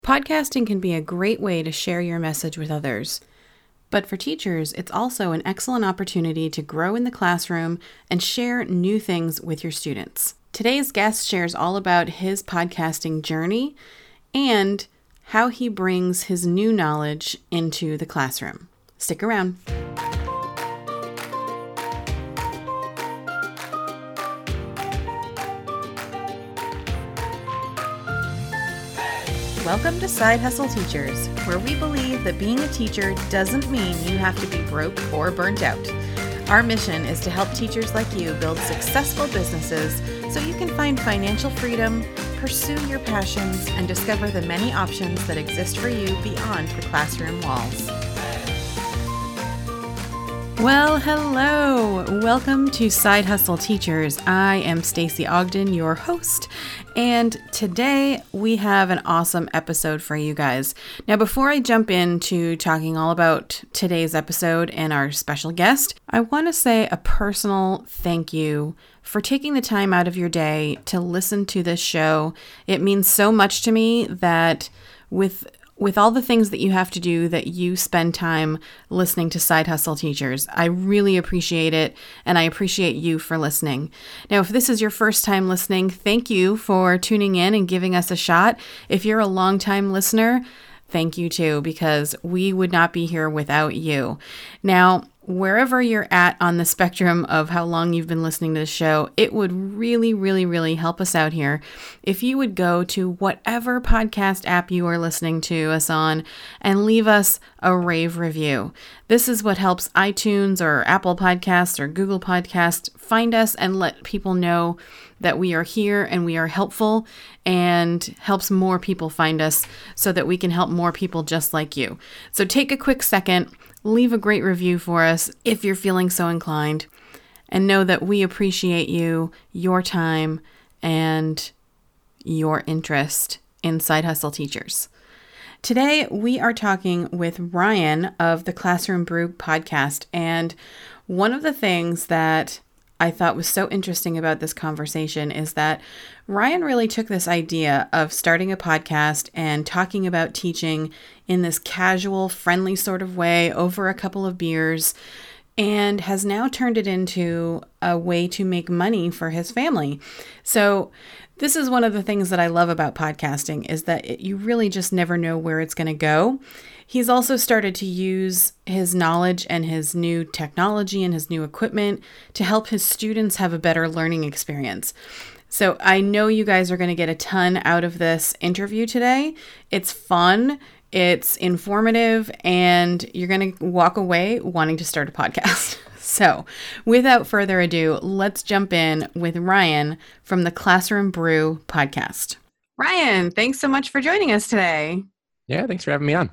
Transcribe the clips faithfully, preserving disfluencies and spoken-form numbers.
Podcasting can be a great way to share your message with others. But for teachers, it's also an excellent opportunity to grow in the classroom and share new things with your students. Today's guest shares all about his podcasting journey and how he brings his new knowledge into the classroom. Stick around. Welcome to Side Hustle Teachers, where we believe that being a teacher doesn't mean you have to be broke or burnt out. Our mission is to help teachers like you build successful businesses so you can find financial freedom, pursue your passions, and discover the many options that exist for you beyond the classroom walls. Well, hello. Welcome to Side Hustle Teachers. I am Stacy Ogden, your host, and today we have an awesome episode for you guys. Now, before I jump into talking all about today's episode and our special guest, I want to say a personal thank you for taking the time out of your day to listen to this show. It means so much to me that with With all the things that you have to do, that you spend time listening to Side Hustle Teachers. I really appreciate it, and I appreciate you for listening. Now, if this is your first time listening, thank you for tuning in and giving us a shot. If you're a longtime listener, thank you too, because we would not be here without you. Now, wherever you're at on the spectrum of how long you've been listening to the show, it would really, really, really help us out here if you would go to whatever podcast app you are listening to us on and leave us a rave review. This is what helps iTunes or Apple Podcasts or Google Podcasts find us and let people know that we are here and we are helpful, and helps more people find us so that we can help more people just like you. So take a quick second, leave a great review for us if you're feeling so inclined, and know that we appreciate you, your time, and your interest in Side Hustle Teachers. Today, we are talking with Ryan of the Classroom Brew podcast, and one of the things that I thought was so interesting about this conversation is that Ryan really took this idea of starting a podcast and talking about teaching in this casual, friendly sort of way over a couple of beers, and has now turned it into a way to make money for his family. So this is one of the things that I love about podcasting, is that it, you really just never know where it's going to go. He's also started to use his knowledge and his new technology and his new equipment to help his students have a better learning experience. So I know you guys are going to get a ton out of this interview today. It's fun, it's informative, and you're going to walk away wanting to start a podcast. So without further ado, let's jump in with Ryan from the Classroom Brew podcast. Ryan, thanks so much for joining us today. Yeah, thanks for having me on.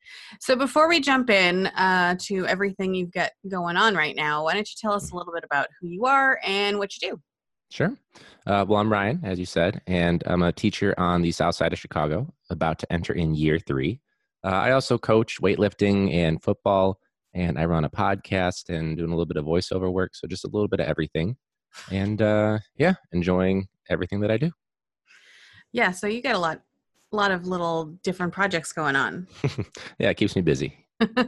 So before we jump in uh, to everything you've got going on right now, why don't you tell us a little bit about who you are and what you do? Sure. Uh, well, I'm Ryan, as you said, and I'm a teacher on the south side of Chicago, about to enter in year three. Uh, I also coach weightlifting and football, and I run a podcast and doing a little bit of voiceover work, so just a little bit of everything. And uh, yeah, enjoying everything that I do. Yeah, so you got a lot, a lot of little different projects going on. Yeah, it keeps me busy.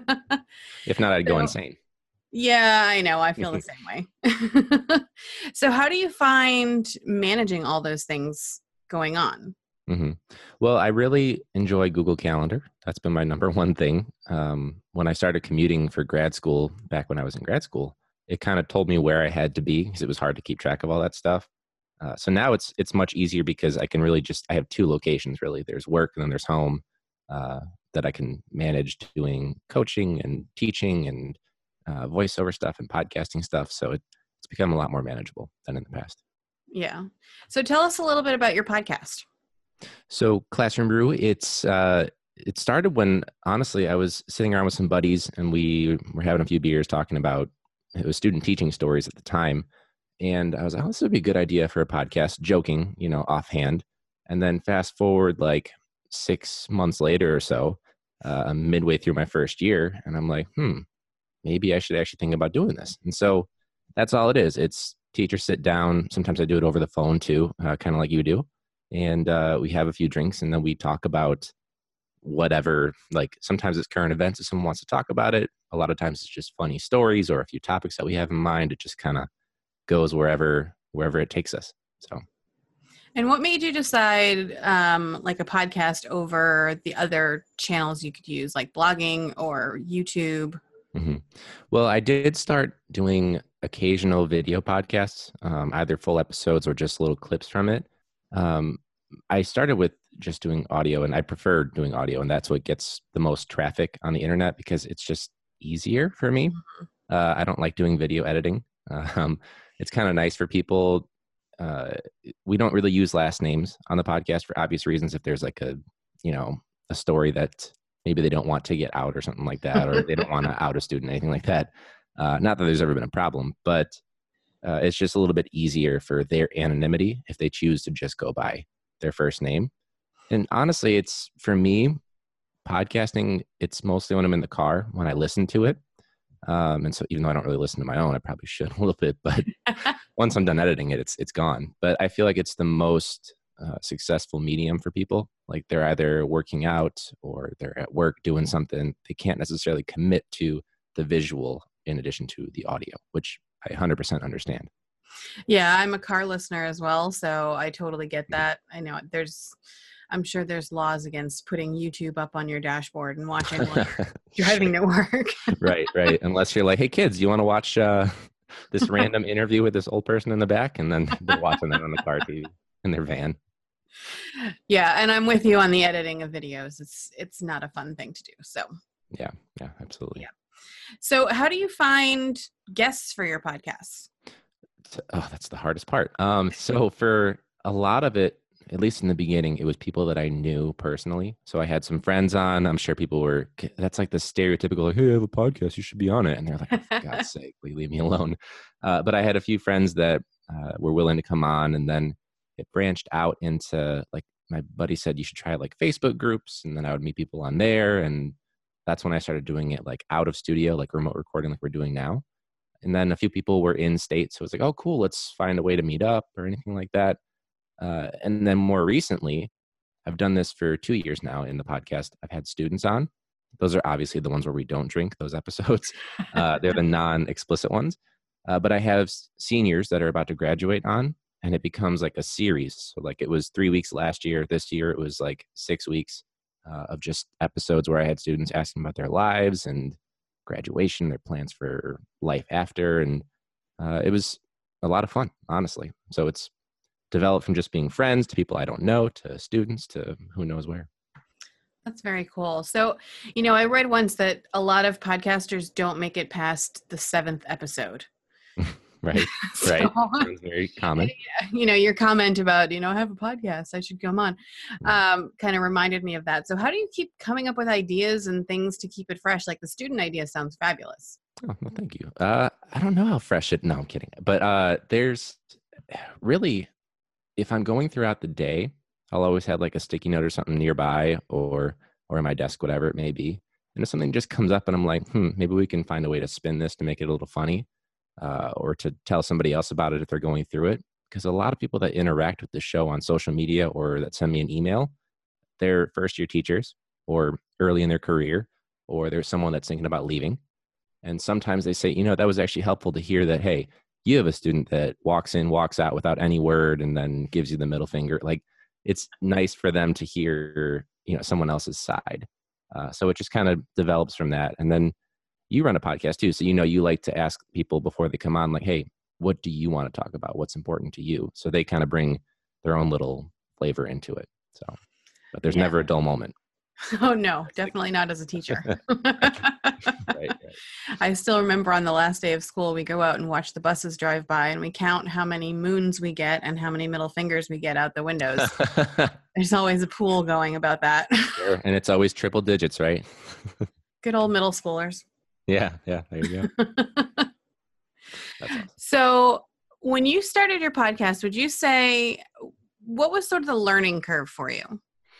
If not, I'd go so, insane. Yeah, I know. I feel the same way. So how do you find managing all those things going on? Mm-hmm. Well, I really enjoy Google Calendar. That's been my number one thing. Um, when I started commuting for grad school, back when I was in grad school, it kind of told me where I had to be because it was hard to keep track of all that stuff. Uh, so now it's it's much easier because I can really just, I have two locations really. There's work and then there's home uh, that I can manage doing coaching and teaching and uh, voiceover stuff and podcasting stuff. So it, it's become a lot more manageable than in the past. Yeah. So tell us a little bit about your podcast. So Classroom Brew, it's uh, it started when, honestly, I was sitting around with some buddies and we were having a few beers talking about, it was student teaching stories at the time. And I was like, oh, this would be a good idea for a podcast, joking, you know, offhand. And then fast forward like six months later or so, uh, I'm midway through my first year, and I'm like, hmm, maybe I should actually think about doing this. And so that's all it is. It's teachers sit down. Sometimes I do it over the phone too, uh, kind of like you do. And uh, we have a few drinks and then we talk about whatever. Like sometimes it's current events if someone wants to talk about it. A lot of times it's just funny stories or a few topics that we have in mind. It just kind of goes wherever wherever it takes us. So. And what made you decide um, like a podcast over the other channels you could use, like blogging or YouTube? Mm-hmm. Well, I did start doing occasional video podcasts, um, either full episodes or just little clips from it. Um, I started with just doing audio, and I prefer doing audio, and that's what gets the most traffic on the internet because it's just easier for me. Uh, I don't like doing video editing. Um, it's kind of nice for people. Uh, we don't really use last names on the podcast for obvious reasons. If there's like a, you know, a story that maybe they don't want to get out or something like that, or they don't want to out a student, anything like that. Uh, not that there's ever been a problem, but uh, it's just a little bit easier for their anonymity if they choose to just go by their first name. And honestly, it's for me, podcasting, it's mostly when I'm in the car, when I listen to it. Um, and so even though I don't really listen to my own, I probably should a little bit, but once I'm done editing it, it's, it's gone. But I feel like it's the most uh, successful medium for people. Like they're either working out or they're at work doing something. They can't necessarily commit to the visual in addition to the audio, which I one hundred percent understand. Yeah, I'm a car listener as well, so I totally get that. I know there's, I'm sure there's laws against putting YouTube up on your dashboard and watching while you're driving to work. Right, right. Unless you're like, hey kids, you want to watch uh, this random interview with this old person in the back? And then they're watching that on the car T V in their van. Yeah, and I'm with you on the editing of videos. It's it's not a fun thing to do. So yeah, yeah, absolutely. Yeah. So how do you find guests for your podcasts? Oh, that's the hardest part. Um, so for a lot of it, at least in the beginning, it was people that I knew personally. So I had some friends on. I'm sure people were, that's like the stereotypical, like, hey, I have a podcast, you should be on it. And they're like, oh, for God's sake, leave me alone. Uh, but I had a few friends that uh, were willing to come on. And then it branched out into, like, my buddy said, you should try like Facebook groups. And then I would meet people on there. And that's when I started doing it like out of studio, like remote recording like we're doing now. And then a few people were in state. So it was like, oh, cool, let's find a way to meet up or anything like that. Uh, and then more recently, I've done this for two years now in the podcast. I've had students on. Those are obviously the ones where we don't drink, those episodes. Uh, they're the non-explicit ones. Uh, but I have seniors that are about to graduate on, and it becomes like a series. So like it was three weeks last year. This year, it was like six weeks uh, of just episodes where I had students asking about their lives and graduation, their plans for life after. And uh, it was a lot of fun, honestly. So it's developed from just being friends to people I don't know, to students, to who knows where. That's very cool. So, you know, I read once that a lot of podcasters don't make it past the seventh episode. Right, So, right. Sounds very common. You know, your comment about, you know, I have a podcast, I should come on, um, kind of reminded me of that. So how do you keep coming up with ideas and things to keep it fresh? Like the student idea sounds fabulous. Oh, well, thank you. Uh, I don't know how fresh it, no, I'm kidding. But uh, there's really, if I'm going throughout the day, I'll always have like a sticky note or something nearby or or in my desk, whatever it may be. And if something just comes up and I'm like, hmm, maybe we can find a way to spin this to make it a little funny. Uh, or to tell somebody else about it if they're going through it. Because a lot of people that interact with the show on social media or that send me an email, they're first year teachers or early in their career, or there's someone that's thinking about leaving. And sometimes they say, you know, that was actually helpful to hear that, hey, you have a student that walks in, walks out without any word and then gives you the middle finger. Like it's nice for them to hear, you know, someone else's side. Uh, so it just kind of develops from that. And then you run a podcast too. So, you know, you like to ask people before they come on, like, hey, what do you want to talk about? What's important to you? So they kind of bring their own little flavor into it. So, but there's yeah. never a dull moment. Oh, no, definitely not as a teacher. right, right. I still remember on the last day of school, we go out and watch the buses drive by and we count how many moons we get and how many middle fingers we get out the windows. There's always a pool going about that. Sure. And it's always triple digits, right? Good old middle schoolers. Yeah, yeah, there you go. That's awesome. So when you started your podcast, would you say, what was sort of the learning curve for you?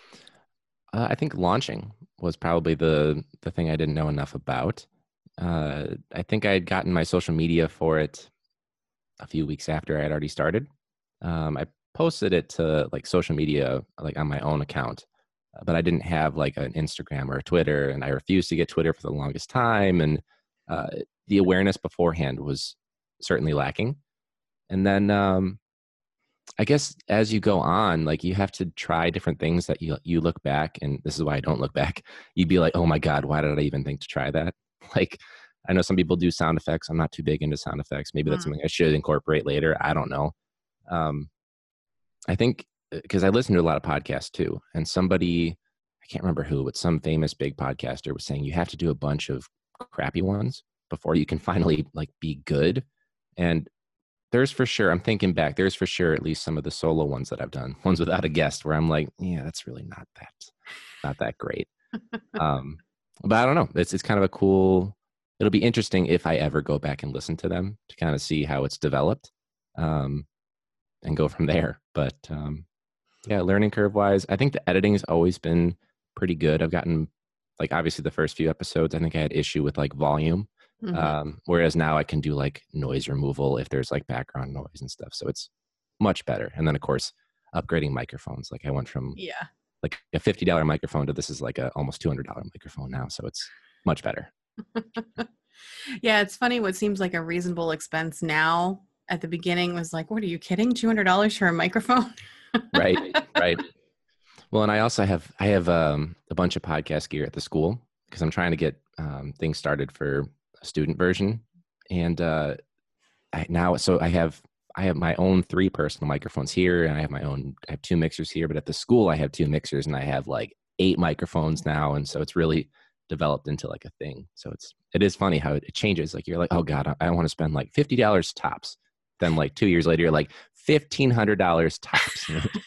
Uh, I think launching was probably the the thing I didn't know enough about. Uh, I think I had gotten my social media for it a few weeks after I had already started. Um, I posted it to like social media, like on my own account. but I didn't have like an Instagram or a Twitter, and I refused to get Twitter for the longest time. And uh, the awareness beforehand was certainly lacking. And then um, I guess as you go on, like you have to try different things that you you look back, and this is why I don't look back. You'd be like, oh my God, why did I even think to try that? Like, I know some people do sound effects. I'm not too big into sound effects. Maybe that's Mm. something I should incorporate later. I don't know. Um, I think because I listen to a lot of podcasts too, and somebody, I can't remember who, but some famous big podcaster was saying you have to do a bunch of crappy ones before you can finally like be good. And there's for sure, I'm thinking back, there's for sure at least some of the solo ones that I've done, ones without a guest, where I'm like, yeah, that's really not that, not that great. Um, but I don't know. It's it's kind of a cool. It'll be interesting if I ever go back and listen to them to kind of see how it's developed, um, and go from there. But um, yeah, learning curve wise, I think the editing has always been pretty good. I've gotten like obviously the first few episodes, I think I had issue with like volume. Mhm. Um, whereas now I can do like noise removal if there's like background noise and stuff. So it's much better. And then of course, upgrading microphones. Like I went from Yeah. like a fifty dollars microphone to this is like a almost two hundred dollars microphone now. So it's much better. Yeah, it's funny what seems like a reasonable expense now at the beginning was like, what are you kidding? two hundred dollars for a microphone? Right. Right. Well, and I also have, I have um, a bunch of podcast gear at the school because I'm trying to get um, things started for a student version. And uh, I now, so I have, I have my own three personal microphones here, and I have my own, I have two mixers here, but at the school I have two mixers, and I have like eight microphones now. And so it's really developed into like a thing. So it's, it is funny how it changes. Like you're like, oh God, I, I want to spend like fifty dollars tops. Then like two years later, you're like fifteen hundred dollars tops.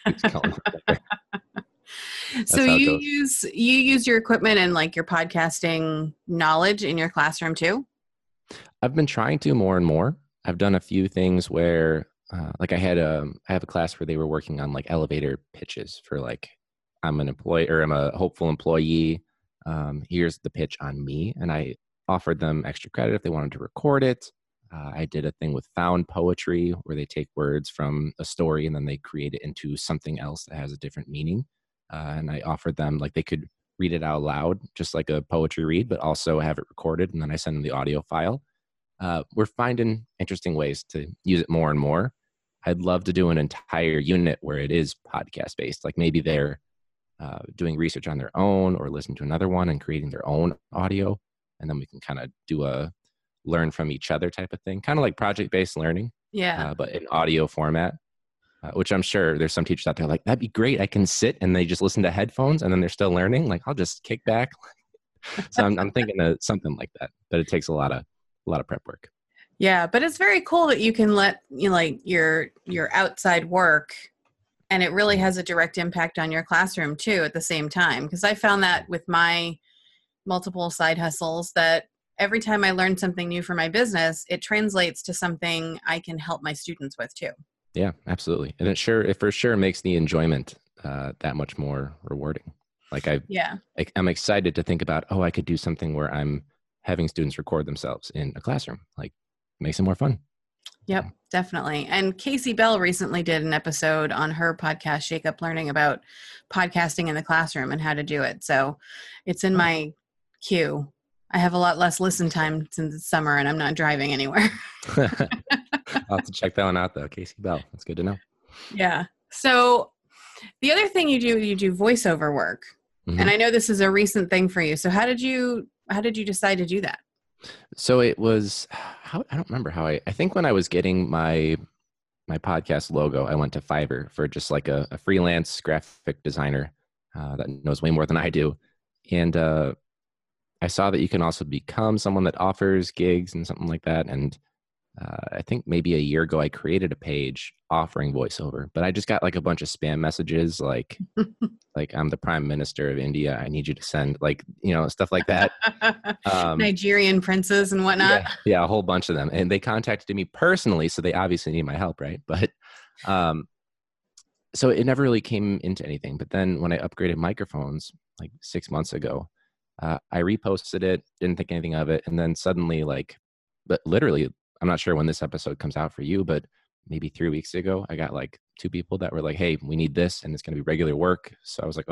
So you use, you use your equipment and like your podcasting knowledge in your classroom too? I've been trying to more and more. I've done a few things where, uh, like I had a, I have a class where they were working on like elevator pitches for like, I'm an employee or I'm a hopeful employee. Um, here's the pitch on me. And I offered them extra credit if they wanted to record it. Uh, I did a thing with found poetry where they take words from a story and then they create it into something else that has a different meaning. Uh, and I offered them like they could read it out loud, just like a poetry read, but also have it recorded. And then I send them the audio file. Uh, we're finding interesting ways to use it more and more. I'd love to do an entire unit where it is podcast based, like maybe they're uh, doing research on their own or listen to another one and creating their own audio. And then we can kind of do a learn from each other type of thing, kind of like project based learning, Yeah. uh, but in audio format. Uh, which I'm sure there's some teachers out there like, that'd be great. I can sit and they just listen to headphones and then they're still learning. Like, I'll just kick back. So I'm, I'm thinking of something like that, but it takes a lot of, a lot of prep work. Yeah. But it's very cool that you can let you know, like your, your outside work, and it really has a direct impact on your classroom too at the same time. Cause I found that with my multiple side hustles that every time I learn something new for my business, it translates to something I can help my students with too. Yeah, absolutely. And it sure, it for sure makes the enjoyment uh, that much more rewarding. Like I, yeah, I, I'm excited to think about, oh, I could do something where I'm having students record themselves in a classroom. Like, makes it more fun. Yep, definitely. And Casey Bell recently did an episode on her podcast, Shake Up Learning, about podcasting in the classroom and how to do it. So it's in my queue. I have a lot less listen time since it's summer and I'm not driving anywhere. I'll have to check that one out though. Casey Bell. That's good to know. Yeah. So the other thing you do, you do voiceover work. Mm-hmm. And I know this is a recent thing for you. So how did you, how did you decide to do that? So it was, how, I don't remember how I, I think when I was getting my, my podcast logo, I went to Fiverr for just like a, a freelance graphic designer uh, that knows way more than I do. And uh, I saw that you can also become someone that offers gigs and something like that. And uh, I think maybe a year ago, I created a page offering voiceover, but I just got like a bunch of spam messages like, like I'm the prime minister of India. I need you to send like, you know, stuff like that. Um, Nigerian princes and whatnot. Yeah, yeah, a whole bunch of them. And they contacted me personally. So they obviously need my help, right? But um, so it never really came into anything. But then when I upgraded microphones like six months ago, uh, I reposted it, didn't think anything of it. And then suddenly like, but literally, I'm not sure when this episode comes out for you, but maybe three weeks ago, I got like two people that were like, hey, we need this and it's going to be regular work. So I was like, oh,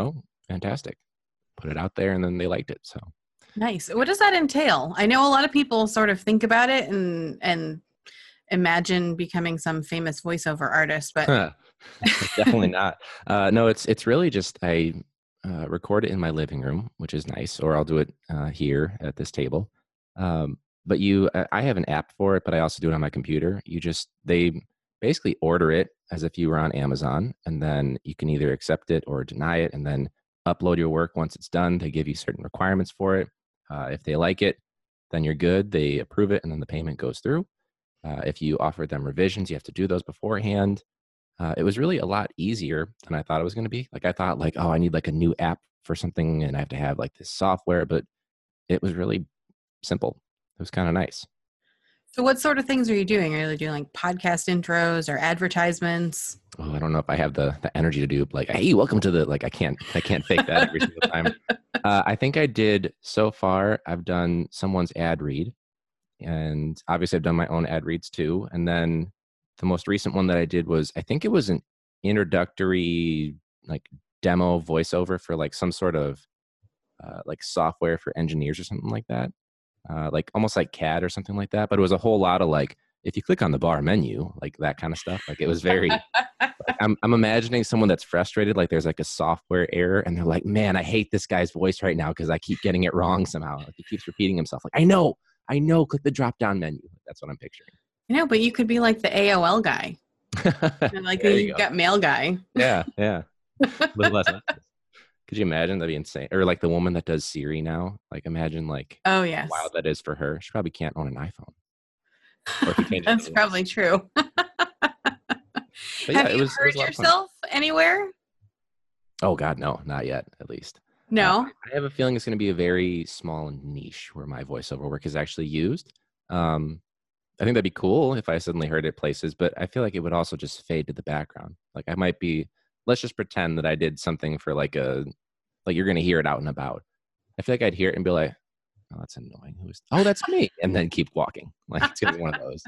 fantastic. Put it out there, and then they liked it. So Nice. What does that entail? I know a lot of people sort of think about it and and imagine becoming some famous voiceover artist, but definitely not. Uh, no, it's it's really just I uh, record it in my living room, which is nice, or I'll do it uh, here at this table. Um, but you, I I have an app for it, but I also do it on my computer. You just they basically order it as if you were on Amazon, and then you can either accept it or deny it, and then upload your work once it's done. They give you certain requirements for it. Uh, if they like it, then you're good. They approve it, and then the payment goes through. Uh, if you offer them revisions, you have to do those beforehand. Uh, it was really a lot easier than I thought it was going to be. Like I thought, like, oh, I need like a new app for something, and I have to have like this software. But it was really simple. It was kind of nice. so what sort of things are you doing? Are you doing like podcast intros or advertisements? Oh, I don't know if I have the the energy to do like, hey, welcome to the like. I can't I can't fake that every single time. Uh, I think I did so far. I've done someone's ad read, and obviously I've done my own ad reads too. And then the most recent one that I did was I think it was an introductory like demo voiceover for like some sort of uh, like software for engineers or something like that. Uh, like almost like C A D or something like that. But it was a whole lot of like, if you click on the bar menu, like that kind of stuff. Like it was very, like, I'm, I'm imagining someone that's frustrated. Like there's like a software error and they're like, man, I hate this guy's voice right now because I keep getting it wrong somehow. Like he keeps repeating himself. Like, I know, I know, click the drop down menu. That's what I'm picturing. No, but you could be like the A O L guy. And like There the you you go. got mail guy. Yeah, yeah. A little less. Could you imagine? That'd be insane. Or like the woman that does Siri now. Like imagine like Oh how yes. wild that is for her. She probably can't own an iPhone. Or if you change it That's to probably true. But yeah, Have it you was, it heard was a lot of fun. yourself anywhere? Oh God, no, not yet, at least. Uh, No. I have a feeling it's going to be a very small niche where my voiceover work is actually used. Um, I think that'd be cool if I suddenly heard it places, but I feel like it would also just fade to the background. Like I might be, let's just pretend that I did something for like a, like you're going to hear it out and about. I feel like I'd hear it and be like, oh, that's annoying. Who's, oh, that's me. And then keep walking. Like it's going to be one of those.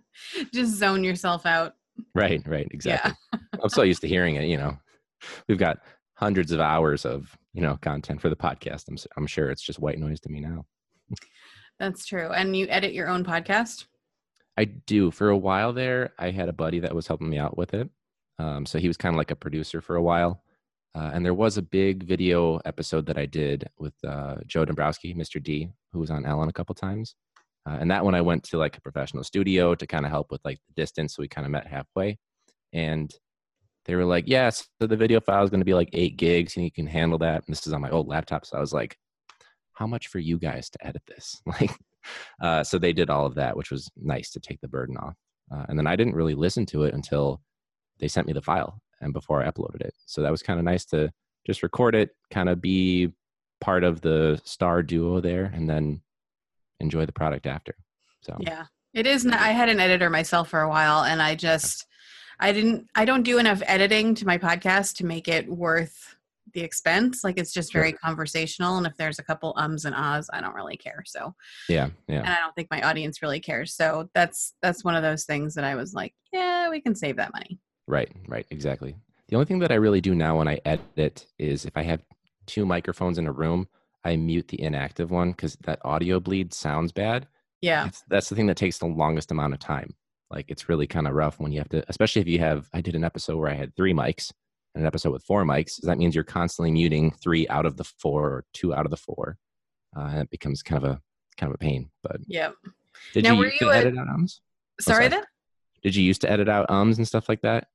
Just zone yourself out. Right, right, exactly. Yeah. I'm so used to hearing it, you know. We've got hundreds of hours of, you know, content for the podcast. I'm, I'm sure it's just white noise to me now. That's true. And you edit your own podcast? I do. For a while there, I had a buddy that was helping me out with it. Um, so he was kind of like a producer for a while. Uh, and there was a big video episode that I did with uh, Joe Dombrowski, Mister D, who was on Ellen a couple times. Uh, and that one I went to like a professional studio to kind of help with like the distance. So we kind of met halfway. And they were like, yes, so the video file is going to be like eight gigs and you can handle that. And this is on my old laptop. So I was like, how much for you guys to edit this? Like, uh, so they did all of that, which was nice to take the burden off. Uh, and then I didn't really listen to it until they sent me the file and before I uploaded it. So that was kind of nice to just record it, kind of be part of the star duo there, and then enjoy the product after. So yeah, it is. Not, I had an editor myself for a while, and I just, I didn't, I don't do enough editing to my podcast to make it worth the expense. Like it's just very Sure. conversational. And if there's a couple ums and ahs, I don't really care. So yeah, yeah. And I don't think my audience really cares. So that's, that's one of those things that I was like, yeah, we can save that money. Right, right, exactly. The only thing that I really do now when I edit is if I have two microphones in a room, I mute the inactive one because that audio bleed sounds bad. Yeah. That's, that's the thing that takes the longest amount of time. Like it's really kind of rough when you have to, especially if you have, I did an episode where I had three mics and an episode with four mics. That means you're constantly muting three out of the four or two out of the four. Uh, and it becomes kind of a, kind of a pain, but yeah. did Now, you were used you to a- edit out ums? Sorry, oh, sorry. then? Did you used to edit out ums and stuff like that?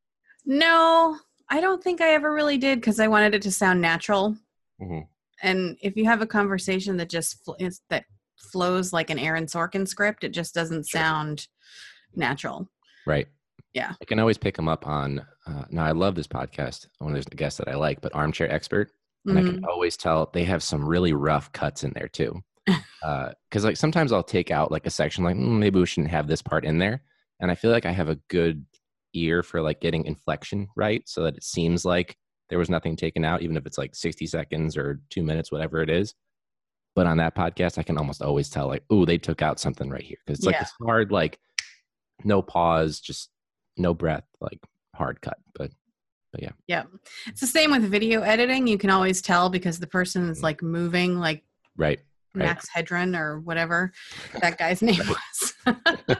No, I don't think I ever really did because I wanted it to sound natural. Mm-hmm. And if you have a conversation that just fl- is, that flows like an Aaron Sorkin script, it just doesn't Sure. sound natural. Right. Yeah. I can always pick them up on, uh, now I love this podcast when there's a guest that I like, but Armchair Expert. And Mhm. I can always tell they have some really rough cuts in there too. Uh, Cause like sometimes I'll take out like a section, like mm, maybe we shouldn't have this part in there. And I feel like I have a good ear for like getting inflection right. So that it seems like there was nothing taken out, even if it's like sixty seconds or two minutes, whatever it is. But on that podcast, I can almost always tell like, oh, they took out something right here. Cause it's like Yeah. this hard, like no pause, just no breath, like hard cut. But but yeah. Yeah. It's the same with video editing. You can always tell because the person is Mhm. like moving, like Right. Right. Max Hedron or whatever that guy's name was.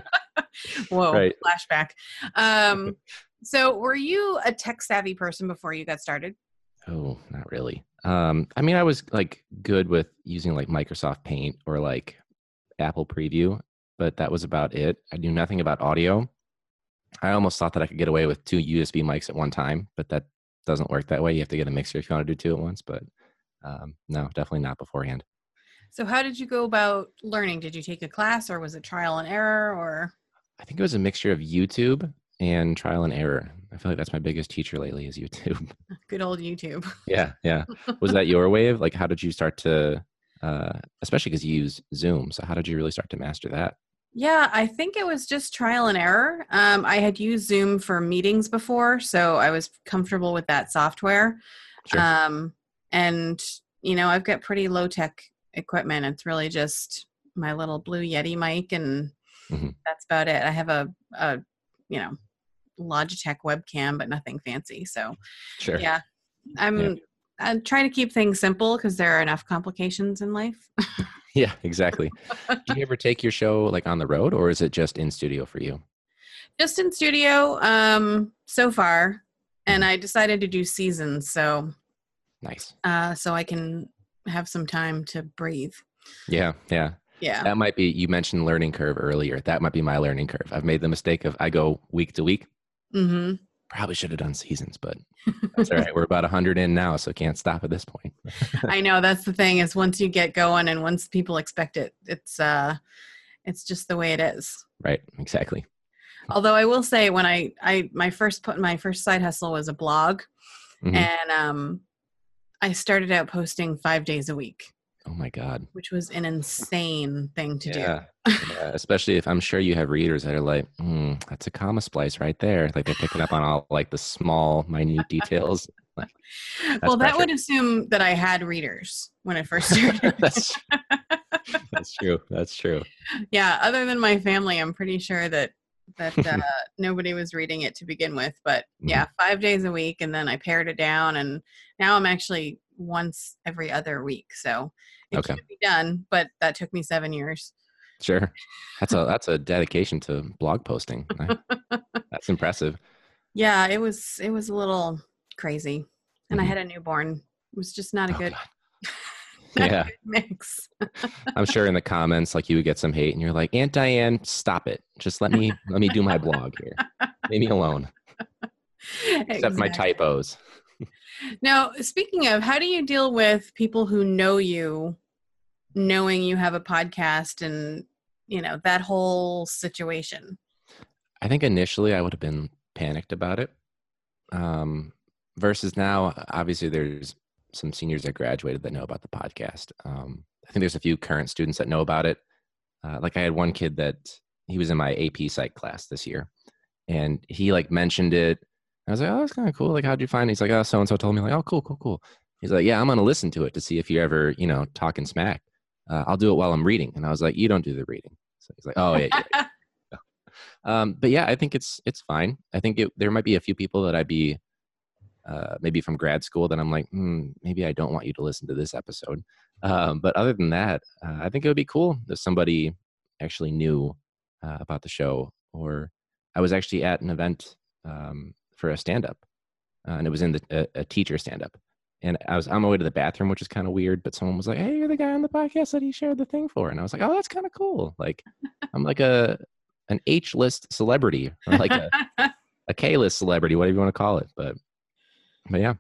Whoa, Right. flashback. Um, so were you a tech savvy person before you got started? Oh, not really. Um, I mean, I was like good with using like Microsoft Paint or like Apple Preview, but that was about it. I knew nothing about audio. I almost thought that I could get away with two U S B mics at one time, but that doesn't work that way. You have to get a mixer if you want to do two at once, but um, no, definitely not beforehand. So how did you go about learning? Did you take a class or was it trial and error or? I think it was a mixture of YouTube and trial and error. I feel like that's my biggest teacher lately is YouTube. Good old YouTube. Yeah, yeah. Was that your wave? Like, how did you start to, uh, especially because you use Zoom, so how did you really start to master that? Yeah, I think it was just trial and error. Um, I had used Zoom for meetings before, so I was comfortable with that software. Sure. Um, and, you know, I've got pretty low-tech equipment. It's really just my little Blue Yeti mic, and Mm-hmm. that's about it. I have a, a, you know, Logitech webcam, but nothing fancy. So, Sure. yeah, I'm, Yeah. I'm trying to keep things simple because there are enough complications in life. Yeah, exactly. Do you ever take your show like on the road, or is it just in studio for you? Just in studio um, so far, and I decided to do seasons, so Nice. uh, so I can have some time to breathe. Yeah, yeah. Yeah. That might be, you mentioned learning curve earlier. That might be my learning curve. I've made the mistake of I go week to week. Mm-hmm. Probably should have done seasons, but that's all right. We're about one hundred in now, so can't stop at this point. I know that's the thing is once you get going and once people expect it, it's uh, it's just the way it is. Right, exactly. Although I will say when I, I my first put my first side hustle was a blog, Mm-hmm. and um, I started out posting five days a week. Oh my God. Which was an insane thing to Yeah. do. Yeah. Especially if I'm sure you have readers that are like, mm, that's a comma splice right there. Like they're picking up on all like the small, minute details. Like, well, that pressure. would assume that I had readers when I first started. that's, that's true. That's true. Yeah. Other than my family, I'm pretty sure that that uh, nobody was reading it to begin with. But yeah, Mhm. five days a week, and then I pared it down, and now I'm actually once every other week. So it Okay. can be done, but that took me seven years. Sure. That's a that's a dedication to blog posting. That's impressive. Yeah, it was it was a little crazy, and Mhm. I had a newborn. It was just not a Oh, good. God. Not Yeah. a good mix. I'm sure in the comments, like you would get some hate, and you're like, Aunt Diane, stop it. Just let me let me do my blog here. Leave me alone. Except my Exactly. typos. Now, speaking of, how do you deal with people who know you, knowing you have a podcast, and you know that whole situation? I think initially I would have been panicked about it. Um, versus now, obviously, there's some seniors that graduated that know about the podcast. Um, I think there's a few current students that know about it. Uh, like I had one kid that he was in my A P Psych class this year, and he like mentioned it. I was like, oh, that's kind of cool. Like, how'd you find it? He's like, oh, so and so told me. Like, oh, cool, cool, cool. He's like, yeah, I'm gonna listen to it to see if you're ever, you know, talking smack. Uh, I'll do it while I'm reading. And I was like, you don't do the reading. So he's like, oh yeah, yeah. yeah. Um, but yeah, I think it's it's fine. I think it, there might be a few people that I'd be uh, maybe from grad school that I'm like, hmm, maybe I don't want you to listen to this episode. Um, but other than that, uh, I think it would be cool if somebody actually knew uh, about the show. Or I was actually at an event um, for a stand-up, uh, and it was in the, a, a teacher stand-up. And I was on my way to the bathroom, which is kind of weird, but someone was like, hey, you're the guy on the podcast that he shared the thing for. And I was like, oh, that's kind of cool. Like, I'm like a an H-list celebrity, or like a, a K-list celebrity, whatever you want to call it. But, but yeah.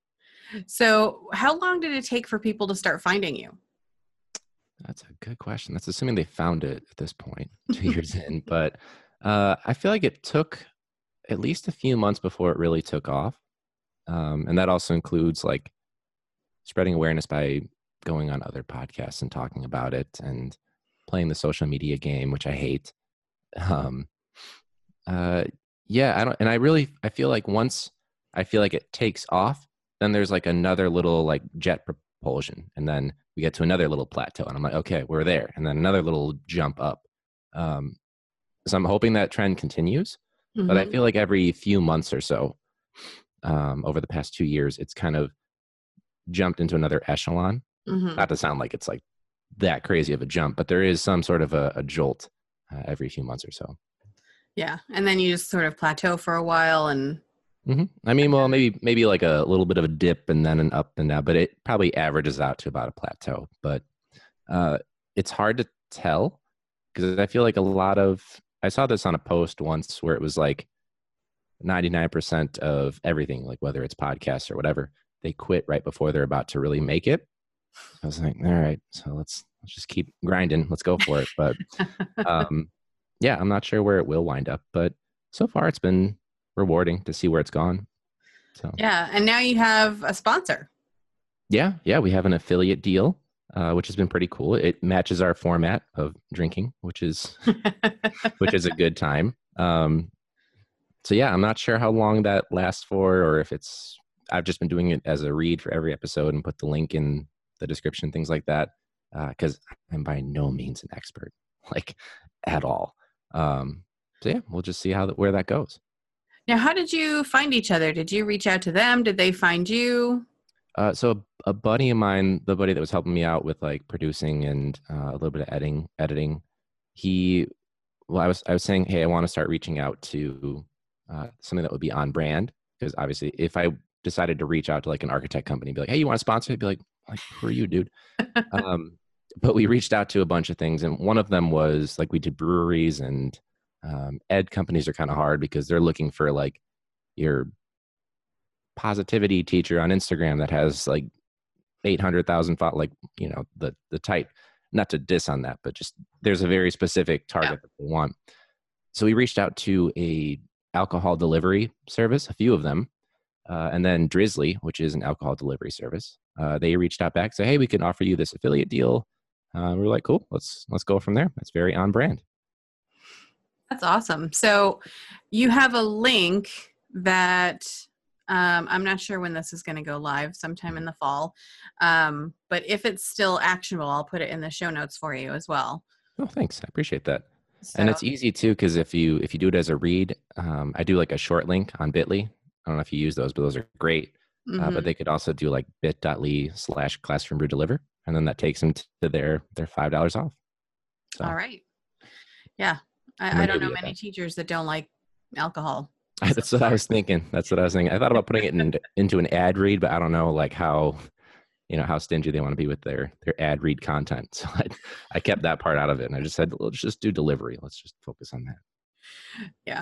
So, how long did it take for people to start finding you? That's a good question. That's assuming they found it at this point, two years in. But uh, I feel like it took at least a few months before it really took off. Um, and that also includes like spreading awareness by going on other podcasts and talking about it and playing the social media game, which I hate. Um, uh, yeah, I don't, and I really, I feel like once I feel like it takes off, then there's like another little like jet propulsion, and then we get to another little plateau, and I'm like, okay, we're there, and then another little jump up. Um, so I'm hoping that trend continues, but I Mhm. feel like every few months or so, um, over the past two years, it's kind of jumped into another echelon. Mm-hmm. Not to sound like it's like that crazy of a jump, but there is some sort of a, a jolt uh, every few months or so. Yeah. And then you just sort of plateau for a while and mm-hmm. I mean, well, maybe maybe like a little bit of a dip and then an up and down, but it probably averages out to about a plateau. But uh, it's hard to tell because I feel like a lot of, I saw this on a post once where it was like ninety-nine percent of everything, like whether it's podcasts or whatever, they quit right before they're about to really make it. I was like, all right, so let's, let's just keep grinding. Let's go for it. But um, yeah, I'm not sure where it will wind up, but so far it's been rewarding to see where it's gone. So yeah. And now you have a sponsor. Yeah. Yeah. We have an affiliate deal, uh, which has been pretty cool. It matches our format of drinking, which is, which is a good time. Um, so yeah, I'm not sure how long that lasts for, or if it's, I've just been doing it as a read for every episode and put the link in the description, things like that. Uh, cause I'm by no means an expert, like at all. Um, so yeah, we'll just see how, where that goes. Now, how did you find each other? Did you reach out to them? Did they find you? Uh, so a, a buddy of mine, the buddy that was helping me out with like producing and uh, a little bit of editing, editing, he, well, I was, I was saying, hey, I want to start reaching out to uh, something that would be on brand. Because obviously if I decided to reach out to like an architect company, be like, hey, you want to sponsor? I'd be like, like, who are you, dude? um, but we reached out to a bunch of things. And one of them was like, we did breweries, and um, ed companies are kind of hard because they're looking for like your positivity teacher on Instagram that has like eight hundred thousand followers, like, you know, the, the type, not to diss on that, but just there's a very specific target yeah. that they want. So we reached out to a alcohol delivery service, a few of them. Uh, and then Drizzly, which is an alcohol delivery service. Uh, they reached out back, say, hey, we can offer you this affiliate deal. Uh, we were like, cool, let's, let's go from there. That's very on brand. That's awesome. So you have a link that um, I'm not sure when this is going to go live, sometime in the fall. Um, but if it's still actionable, I'll put it in the show notes for you as well. Oh, thanks. I appreciate that. So, and it's easy too, because if you if you do it as a read, um, I do like a short link on bit dot l y. I don't know if you use those, but those are great. Mm-hmm. Uh, but they could also do like bit dot l y slash classroom brew deliver, and then that takes them to their their five dollars off. So, all right. Yeah. I, I don't know many that. teachers that don't like alcohol. That's what I was thinking. That's what I was thinking. I thought about putting it in, into an ad read, but I don't know like how, you know, how stingy they want to be with their, their ad read content. So I, I kept that part out of it. And I just said, let's just do delivery. Let's just focus on that. Yeah.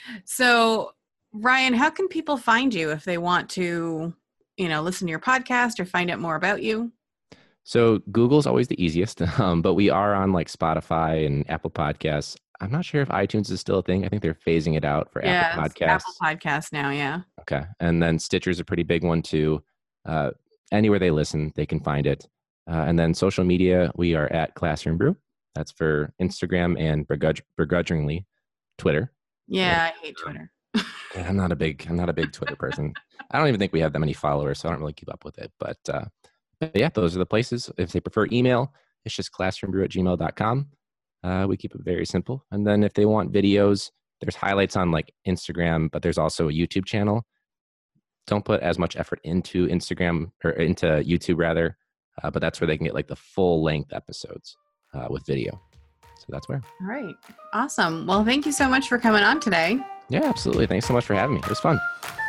So Ryan, how can people find you if they want to, you know, listen to your podcast or find out more about you? So Google's always the easiest, um, but we are on like Spotify and Apple Podcasts. I'm not sure if iTunes is still a thing. I think they're phasing it out for yeah, Apple Podcasts. Apple Podcasts now, yeah. Okay. And then Stitcher's a pretty big one too. Uh, anywhere they listen, they can find it. Uh, and then social media, we are at Classroom Brew. That's for Instagram and begrudg- begrudgingly Twitter. Yeah, I hate Twitter. Yeah, I'm not a big, I'm not a big Twitter person. I don't even think we have that many followers, so I don't really keep up with it. But, uh, but yeah, those are the places. If they prefer email, it's just classroombrew at gmail dot com. Uh, we keep it very simple. And then if they want videos, there's highlights on like Instagram, but there's also a YouTube channel. Don't put as much effort into Instagram or into YouTube rather, uh, but that's where they can get like the full length episodes uh, with video. So that's where. All right. Awesome. Well, thank you so much for coming on today. Yeah, absolutely. Thanks so much for having me. It was fun.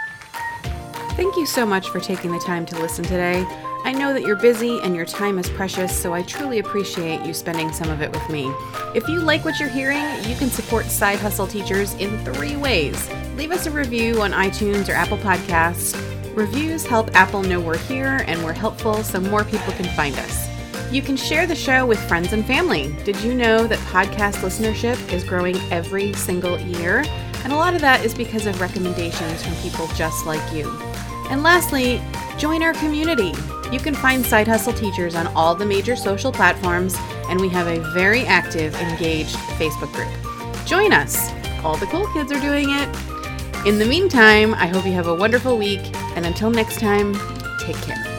Thank you so much for taking the time to listen today. I know that you're busy and your time is precious, so I truly appreciate you spending some of it with me. If you like what you're hearing, you can support Side Hustle Teachers in three ways. Leave us a review on iTunes or Apple Podcasts. Reviews help Apple know we're here and we're helpful so more people can find us. You can share the show with friends and family. Did you know that podcast listenership is growing every single year? And a lot of that is because of recommendations from people just like you. And lastly, join our community. You can find Side Hustle Teachers on all the major social platforms, and we have a very active, engaged Facebook group. Join us. All the cool kids are doing it. In the meantime, I hope you have a wonderful week, and until next time, take care.